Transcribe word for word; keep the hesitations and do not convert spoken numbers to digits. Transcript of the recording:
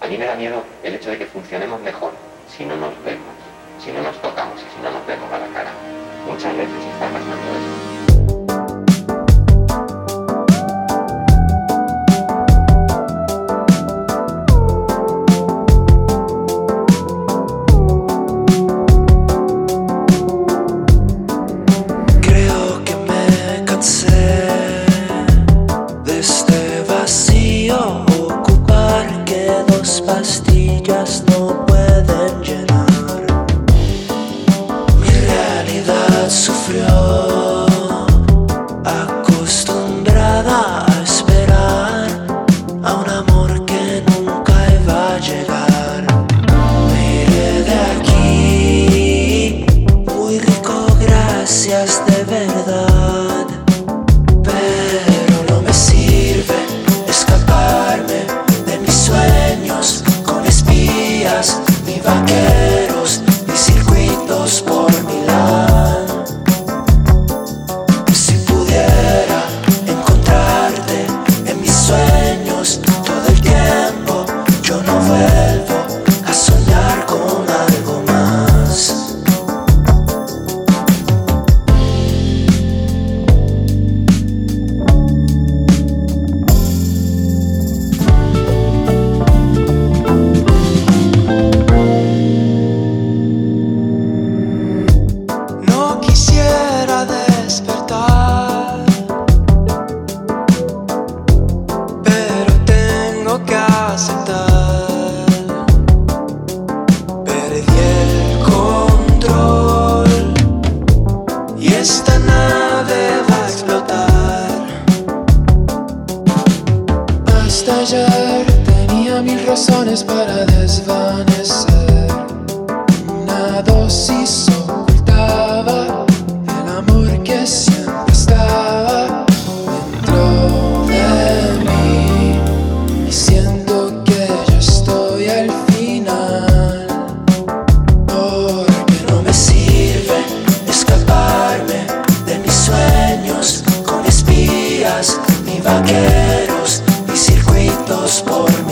A mí me da miedo el hecho de que funcionemos mejor si no nos vemos, si no nos tocamos y si no nos vemos a la cara. Muchas veces está pasando eso. Pastillas no pueden llenar. Mi realidad sufrió, acostumbrada a esperar a un amor que nunca iba a llegar. Me iré de aquí, muy rico, gracias de verdad, pero no me sirve escaparme de mis sueños con espías, ni vaqueros, ni circuitos por Milán. Si pudiera encontrarte en mis sueños todo el tiempo, yo no vuelvo a soñar con algo más. Perdí el control y esta nave va a explotar. Hasta ayer tenía mil razones para desvanecer. Una dosis ocultaba el amor que siempre estaba dentro de mí, y siento que ya estoy al final, porque no me sirve escaparme de mis sueños con espías, ni vaqueros, ni circuitos por